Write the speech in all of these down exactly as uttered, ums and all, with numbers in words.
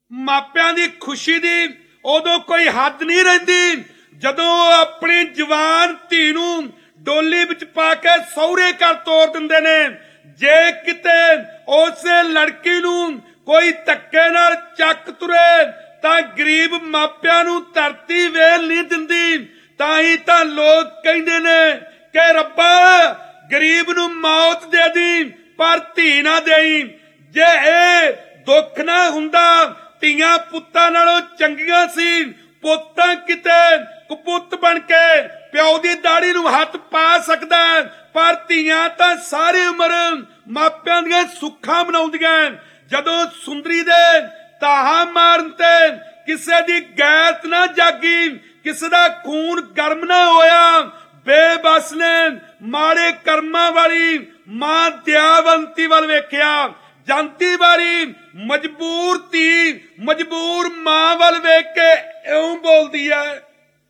ਮਾਪਿਆਂ ਦੀ ਖੁਸ਼ੀ ਦੀ ਉਦੋਂ ਕੋਈ ਹੱਦ ਨਹੀਂ ਰਹਿੰਦੀ ਜਦੋਂ ਆਪਣੀ ਜਵਾਨ ਧੀ ਨੂੰ ਡੋਲੀ ਵਿੱਚ ਪਾ ਕੇ ਸਹੁਰੇ ਘਰ ਤੋਰ ਦਿੰਦੇ ਨੇ। ਜੇ ਕਿਤੇ ਉਸੇ ਲੜਕੀ ਨੂੰ ਕੋਈ ਧੱਕੇ ਨਾਲ ਚੱਕ ਤੁਰੇ ਤਾਂ ਗਰੀਬ ਮਾਪਿਆਂ ਨੂੰ ਧਰਤੀ ਵੇਲ ਨਹੀਂ ਦਿੰਦੀ। ਤਾਂ ਹੀ ਤਾਂ ਲੋਕ ਕਹਿੰਦੇ ਨੇ ਕਿ ਰੱਬਾ ਗਰੀਬ ਨੂੰ ਮੌਤ ਦੇ ਦੀ ਪਰ ਧੀ ਨਾ ਦੇਈ। ਜੇ ਇਹ ਦੁੱਖ ਨਾ ਹੁੰਦਾ ਧੀਆਂ ਪੁੱਤਾਂ ਨਾਲੋਂ ਚੰਗੀਆਂ ਸੀ। ਪੁੱਤਾਂ ਕਿਤੇ ਕਪੁੱਤ ਬਣ ਕੇ ਪਿਓ ਦੀ ਦਾੜੀ ਨੂੰ ਹੱਥ ਪਾ ਸਕਦਾ ਪਰ ਧੀਆਂ ਤਾਂ ਸਾਰੀ ਉਮਰ ਮਾਪਿਆਂ ਦੀਆਂ ਸੁੱਖਾਂ ਬਣਾਉਂਦੀਆਂ। ਜਦੋਂ ਸੁੰਦਰੀ ਦੇ ਤਾਹਾ ਮਾਰਨ ਤੇ ਕਿਸੇ ਦੀ ਗੈਰਤ ਨਾ ਜਾਗੀ, ਕਿਸੇ ਦਾ ਖੂਨ ਗਰਮ ਨਾ ਹੋਇਆ, ਬੇਬਸ ਨੇ ਮਾੜੇ ਕਰਮਾਂ ਵਾਲੀ ਮਾਂ ਦਿਆਵੰਤੀ ਵੱਲ ਵੇਖਿਆ। ਜਾਂਦੀ ਵਾਰੀ ਮਜਬੂਰ ਧੀ ਮਜਬੂਰ ਮਾਂ ਵੱਲ ਵੇਖ ਕੇ ਇਉਂ ਬੋਲਦੀ ਹੈ।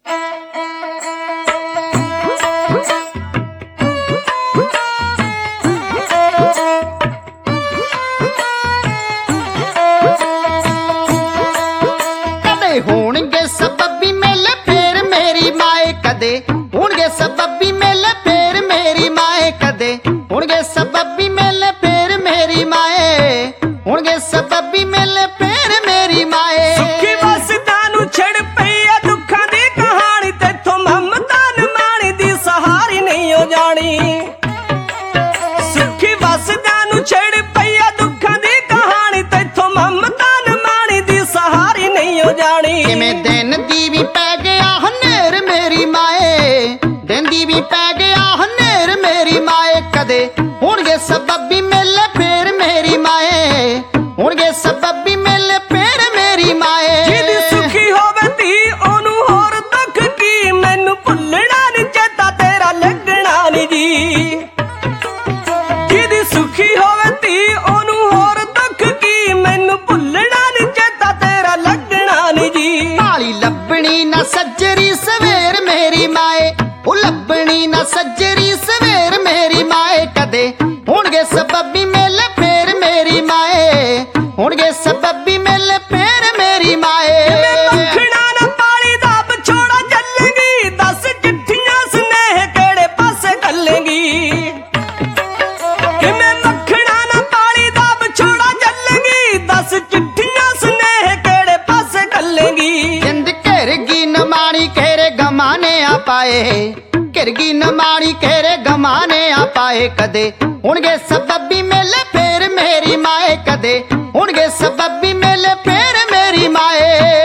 ਕਦੇ ਹੋਣਗੇ ਸਬੱਬੀ ਮੇਲੇ ਫੇਰ ਮੇਰੀ ਮਾਏ, ਕਦੇ ਹੋਣਗੇ ਸਬੱਬੀ ਮੇਲੇ ਫੇਰ ਮੇਰੀ ਮਾਏ, ਕਦੇ ਹੋਣਗੇ ਸਬੱਬੀ ਮੇਲੇ ਫੇਰ ਮੇਰੀ ਮਾਏ, ਹੋਣਗੇ ਸਬੱਬੀ ਮੇਲੇ ਫੇਰ ਮੇਰੀ ਮਾਏ। ਸੁੱਖੀ ਵਸਦਾ ਨੂੰ ਛੜ ਪਈ ਆ ਦੁੱਖਾਂ ਦੀ ਕਹਾਣੀ, ਤੇਥੋਂ ਮਮਤਾ ਨਿਮਾਣੀ ਦੀ ਸਹਾਰੀ ਨਹੀਂ ਹੋ ਜਾਣੀ। ਸੁੱਖੀ ਵਸਦਾ ਨੂੰ ਛੜ ਪਈ ਆ ਦੁੱਖਾਂ ਦੀ ਕਹਾਣੀ, ਤੇਥੋਂ ਮਮਤਾ ਨਿਮਾਣੀ ਦੀ ਸਹਾਰੀ ਨਹੀਂ ਹੋ ਜਾਣੀ। ਕਿਵੇਂ ਦਿਨ ਦੀ ਵੀ ਪੈ ਗਿਆ ਹਨੇਰ ਮੇਰੀ ਮਾਏ, ਦਿਨ ਦੀ ਵੀ ਪੈ ਗਿਆ ਹਨੇਰ ਮੇਰੀ ਮਾਏ, ਕਦੇ ਹੋਣਗੇ ਸਬੱਬੀ ਮੇਲੇ ਫੇਰ ਮੇਰੀ ਮਾਏ, ਹੋਣਗੇ ਸਬੱਬੀ ਮੇਲੇ ਫੇਰ ਮੇਰੀ ਮਾਏ। ਜਿਹਦੀ ਸੁਖੀ ਹੋਵੇ ਧੀ ਉਹਨੂੰ ਹੋਰ ਦੁੱਖ ਕੀ, ਮੈਨੂੰ ਭੁੱਲਣਾ ਨੀ ਚੇਤਾ ਤੇਰਾ ਲੱਗਣਾ ਨੀ ਜੀ। ਜਿਹਦੀ ਸੁਖੀ ਹੋਵੇ ਧੀ ਉਹਨੂੰ ਹੋਰ ਦੁੱਖ ਕੀ, ਮੈਨੂੰ ਭੁੱਲਣਾ ਨੀ ਚੇਤਾ ਤੇਰਾ ਲੱਗਣਾ ਨੀ ਜੀ। ਭਾਲੀ ਲੱਭਣੀ ਨਾ ਸੱਜਰੀ ਸਵੇਰ ਮੇਰੀ ਮਾਏ, ਉਹ ਲੱਭਣੀ ਨਾ ਸੱਜਰੀ ਸਵੇਰ ਮੇਰੀ ਮਾਏ, ਕਦੇ ਹੋਣਗੇ ਸਬੱਬੀ ਮੇਲੇ ਫੇਰ ਮੇਰੀ ਮਾਏ, ਹੋਣਗੇ ਸਬੱਬੀ ਮੇਲੇ ਫੇਰ ਮੇਰੀ ਮਾਏ। ਕਿਵੇਂ ਮੱਖਣਾ ਨਾ ਪਾਲੀ ਦਾ ਵਿਛੋੜਾ ਚੱਲੇਗੀ, ਦੱਸ ਚਿੱਠੀਆਂ ਸੁਨੇਹੇ ਕਿਹੜੇ ਪਾਸੇ ਘੱਲੇਗੀ। ਕਿਵੇਂ ਮੱਖਣਾ ਨਾ ਪਾਲੀ ਦਾ ਵਿਛੋੜਾ ਚੱਲੇਗੀ, ਦੱਸ ਚਿੱਠੀਆਂ ਸੁਨੇਹੇ ਕਿਹੜੇ ਪਾਸੇ ਘੱਲੇਗੀ। ਜਿੰਦ ਘਿਰ ਗਈ ਨਮਾਣੀ ਘੇਰੇ ਗਮਾਨੇ ਆ ਪਾਏ, ਘਿਰ ਗਈ ਨਮਾਣੀ ਘੇਰੇ ਗਮਾਨੇ ਆ ਪਾਏ, ਕਦੇ ਹੋਣਗੇ ਸਬੱਬੀ ਮੇਲੇ ਫੇਰ ਮੇਰੀ ਮਾਏ, ਕਦੇ ਹੋਣਗੇ ਸਬੱਬੀ ਮੇਲੇ ਫੇਰ ਮੇਰੀ ਮਾਏ।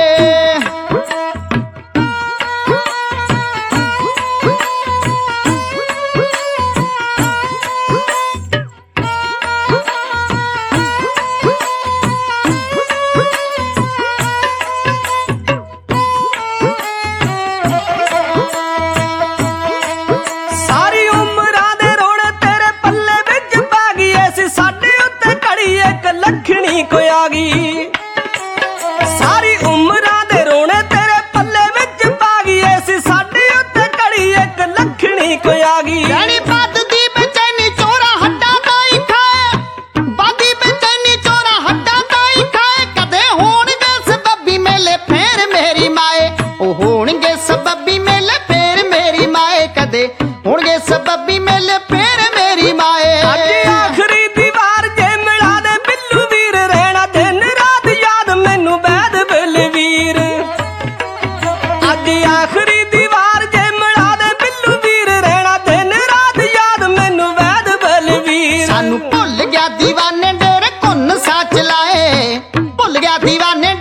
ਸਾਰੀ ਉਮਰਾਂ ਦੇ ਰੋਣ ਤੇਰੇ ਪੱਲੇ ਵਿੱਚ ਪਾ ਗਈ, ਐਸੀ ਸਾਡੇ ਉੱਤੇ ਘੜੀ ਇੱਕ ਲੱਖਣੀ ਕੋਈ ਆ ਗਈ। ਸਾਰੀ ਉਮਰਾਂ ਦੇ ਰੋਣੇ ਤੇਰੇ ਪੱਲੇ ਵਿੱਚ ਪਾ ਗਈ, ਐਸੀ ਸਾਡੇ ਉੱਤੇ ਘੜੀ ਇੱਕ ਲੱਖਣੀ ਕੋਈ ਆ ਗਈ। ਰਾਣੀ ਵੱਧਦੀ ਬੇਚੈਨੀ ਚੋਰਾ ਹੱਡਾਂ ਦਾ ਹੀ ਖਾਏ, ਵੱਧਦੀ ਬੇਚੈਨੀ ਚੋਰਾ ਹੱਡਾਂ ਦਾ ਹੀ ਖਾਏ, ਕਦੇ ਹੋਣਗੇ ਸਬੱਬੀ ਮੇਲੇ ਫੇਰ ਮੇਰੀ ਮਾਏ, ਉਹ ਹੋਣਗੇ ਸਬੱਬੀ ਮੇਲੇ ਫੇਰ ਮੇਰੀ ਮਾਏ, ਕਦੇ ਹੋਣਗੇ ਸਬੱਬੀ ਮੇਲੇ ਫੇਰ ਮੇਰੀ ਮਾਏ। ਅੱਜ ਆਖਰੀ ਦੀਵਾਰ ਜੇ ਮਿਲਾ ਦੇ ਬਿੱਲੂ ਵੀਰ, ਰਹਿਣਾ ਦਿਨ ਰਾਤ ਯਾਦ ਮੈਨੂੰ ਬੈਦ ਬਲਵੀਰ। ਅੱਜ ਆਖਰੀ ਦੀਵਾਰ ਜੇ ਮਿਲਾ ਦੇ ਬਿੱਲੂ ਵੀਰ, ਰਹਿਣਾ ਦਿਨ ਰਾਤ ਯਾਦ ਮੈਨੂੰ ਬੈਦ ਬਲਵੀਰ। ਸਾਨੂੰ ਭੁੱਲ ਗਿਆ ਦੀਵਾਨੇ ਡੇਰੇ ਕੁੰਨ ਸੱਚ ਲਾਏ, ਭੁੱਲ ਗਿਆ ਦੀਵਾਨੇ